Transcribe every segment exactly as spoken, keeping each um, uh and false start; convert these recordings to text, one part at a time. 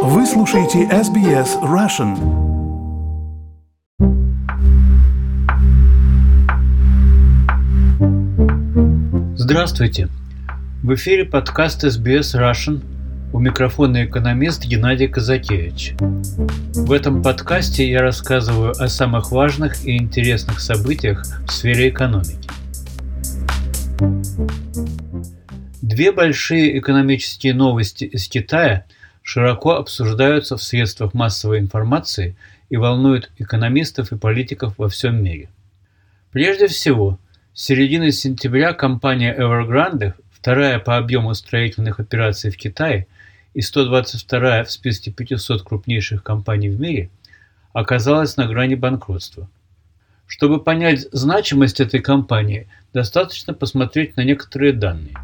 Вы слушаете эс би эс Russian. Здравствуйте! В эфире подкаст эс би эс Russian. У микрофона экономист Геннадий Казакевич. В этом подкасте я рассказываю о самых важных и интересных событиях в сфере экономики. Две большие экономические новости из Китая широко обсуждаются в средствах массовой информации и волнуют экономистов и политиков во всем мире. Прежде всего, с середины сентября компания Evergrande, вторая по объему строительных операций в Китае и сто двадцать вторая в списке пятисот крупнейших компаний в мире, оказалась на грани банкротства. Чтобы понять значимость этой компании, достаточно посмотреть на некоторые данные.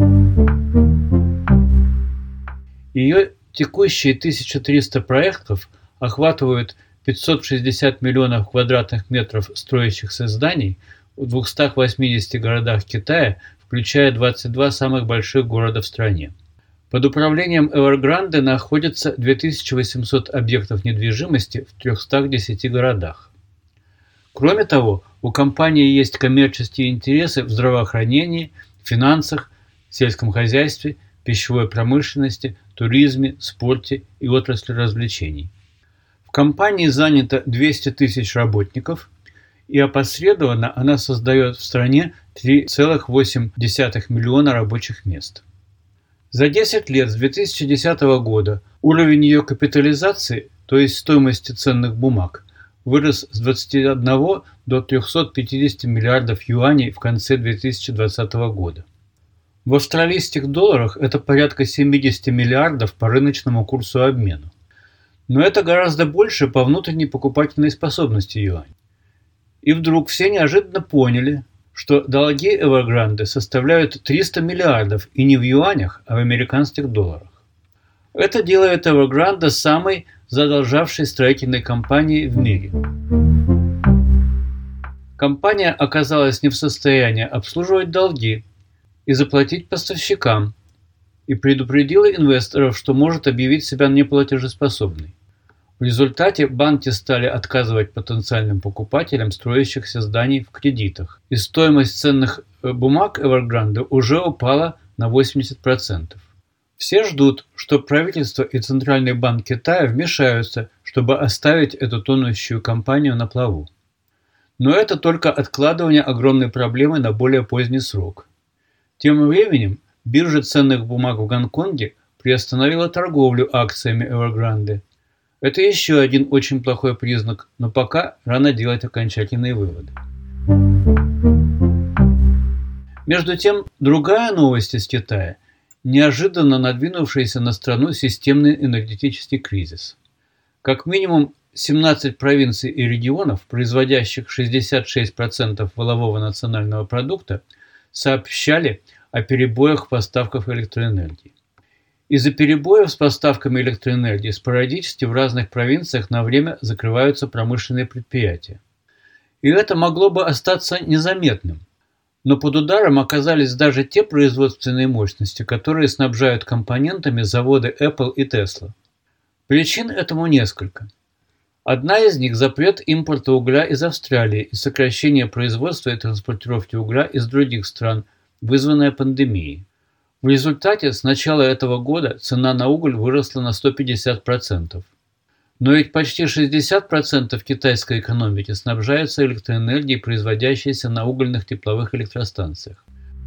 Ее текущие тысяча триста проектов охватывают пятьсот шестьдесят миллионов квадратных метров строящихся зданий в двухстах восьмидесяти городах Китая, включая двадцать два самых больших города в стране. Под управлением Evergrande находится две тысячи восемьсот объектов недвижимости в трёхстах десяти городах. Кроме того, у компании есть коммерческие интересы в здравоохранении, финансах, сельском хозяйстве, пищевой промышленности, туризме, спорте и отрасли развлечений. В компании занято двести тысяч работников, и опосредованно она создает в стране три целых восемь десятых миллиона рабочих мест. За десять лет с две тысячи десятого года уровень ее капитализации, то есть стоимости ценных бумаг, вырос с двадцати одного до трёхсот пятидесяти миллиардов юаней в конце две тысячи двадцатого года. В австралийских долларах это порядка семьдесят миллиардов по рыночному курсу обмена. Но это гораздо больше по внутренней покупательной способности юаня. И вдруг все неожиданно поняли, что долги Evergrande составляют триста миллиардов и не в юанях, а в американских долларах. Это делает Evergrande самой задолжавшей строительной компанией в мире. Компания оказалась не в состоянии обслуживать долги и заплатить поставщикам, и предупредила инвесторов, что может объявить себя неплатежеспособной. В результате банки стали отказывать потенциальным покупателям строящихся зданий в кредитах, и стоимость ценных бумаг Evergrande уже упала на восемьдесят процентов. Все ждут, что правительство и Центральный банк Китая вмешаются, чтобы оставить эту тонущую компанию на плаву. Но это только откладывание огромной проблемы на более поздний срок. Тем временем биржа ценных бумаг в Гонконге приостановила торговлю акциями Evergrande. Это еще один очень плохой признак, но пока рано делать окончательные выводы. Между тем, другая новость из Китая – неожиданно надвинувшийся на страну системный энергетический кризис. Как минимум семнадцать провинций и регионов, производящих шестьдесят шесть процентов валового национального продукта, сообщали о перебоях в поставках электроэнергии. Из-за перебоев с поставками электроэнергии спорадически в разных провинциях на время закрываются промышленные предприятия. И это могло бы остаться незаметным. Но под ударом оказались даже те производственные мощности, которые снабжают компонентами заводы Apple и Tesla. Причин этому несколько. Одна из них – запрет импорта угля из Австралии и сокращение производства и транспортировки угля из других стран, вызванная пандемией. В результате с начала этого года цена на уголь выросла на сто пятьдесят процентов. Но ведь почти шестьдесят процентов китайской экономики снабжаются электроэнергией, производящейся на угольных тепловых электростанциях.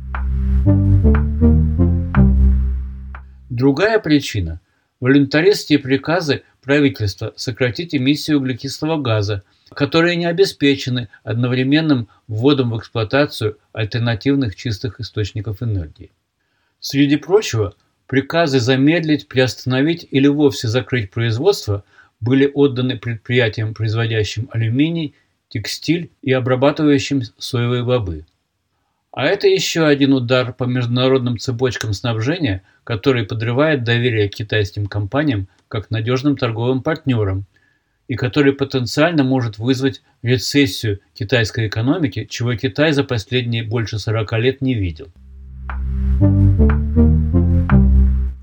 Другая причина – волюнтаристские приказы правительства сократить эмиссию углекислого газа, которые не обеспечены одновременным вводом в эксплуатацию альтернативных чистых источников энергии. Среди прочего, приказы замедлить, приостановить или вовсе закрыть производство были отданы предприятиям, производящим алюминий, текстиль и обрабатывающим соевые бобы. А это еще один удар по международным цепочкам снабжения, который подрывает доверие к китайским компаниям как надежным торговым партнерам и который потенциально может вызвать рецессию китайской экономики, чего Китай за последние больше сорока лет не видел.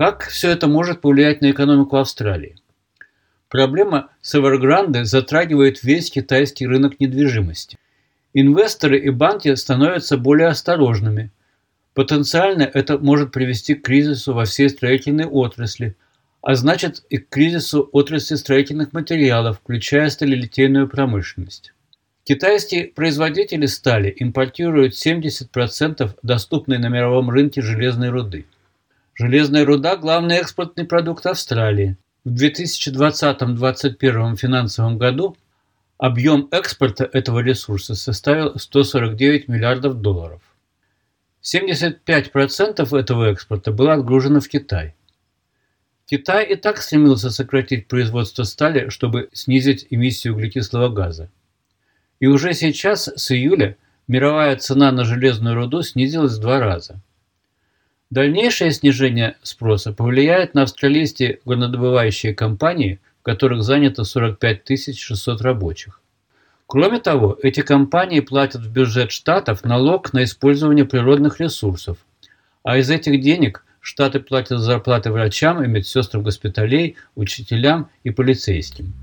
Как все это может повлиять на экономику Австралии? Проблема с Evergrande затрагивает весь китайский рынок недвижимости. Инвесторы и банки становятся более осторожными. Потенциально это может привести к кризису во всей строительной отрасли, а значит и к кризису отрасли строительных материалов, включая сталелитейную промышленность. Китайские производители стали импортируют семьдесят процентов доступной на мировом рынке железной руды. Железная руда – главный экспортный продукт Австралии. В две тысячи двадцатом — две тысячи двадцать первом финансовом году объем экспорта этого ресурса составил сто сорок девять миллиардов долларов. семьдесят пять процентов этого экспорта было отгружено в Китай. Китай и так стремился сократить производство стали, чтобы снизить эмиссию углекислого газа. И уже сейчас, с июля, мировая цена на железную руду снизилась в два раза. Дальнейшее снижение спроса повлияет на австралийские горнодобывающие компании, в которых занято сорок пять тысяч шестьсот рабочих. Кроме того, эти компании платят в бюджет штатов налог на использование природных ресурсов, а из этих денег штаты платят зарплаты врачам и медсестрам госпиталей, учителям и полицейским.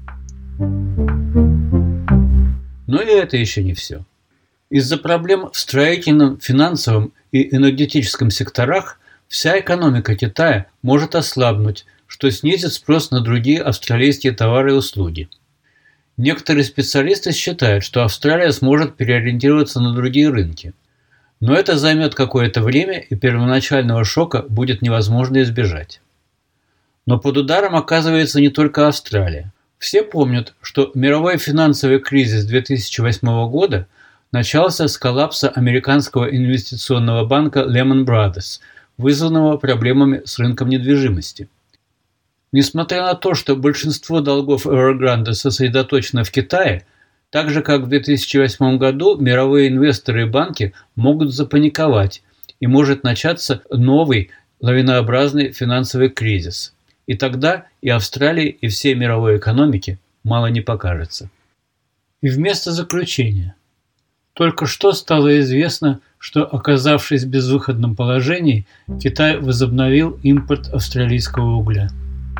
Но и это еще не все. Из-за проблем в строительном, финансовом и энергетическом секторах вся экономика Китая может ослабнуть, что снизит спрос на другие австралийские товары и услуги. Некоторые специалисты считают, что Австралия сможет переориентироваться на другие рынки. Но это займет какое-то время, и первоначального шока будет невозможно избежать. Но под ударом оказывается не только Австралия. Все помнят, что мировой финансовый кризис две тысячи восьмого года начался с коллапса американского инвестиционного банка Lehman Brothers, вызванного проблемами с рынком недвижимости. Несмотря на то, что большинство долгов Evergrande сосредоточено в Китае, так же как в две тысячи восьмом году мировые инвесторы и банки могут запаниковать, и может начаться новый лавинообразный финансовый кризис. И тогда и Австралии, и всей мировой экономике мало не покажется. И вместо заключения. Только что стало известно, что, оказавшись в безвыходном положении, Китай возобновил импорт австралийского угля.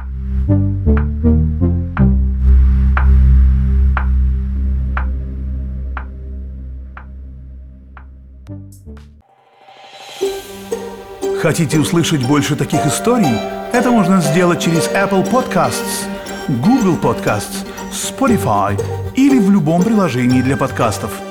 Хотите услышать больше таких историй? Это можно сделать через Apple Podcasts, Google Podcasts, Spotify или в любом приложении для подкастов.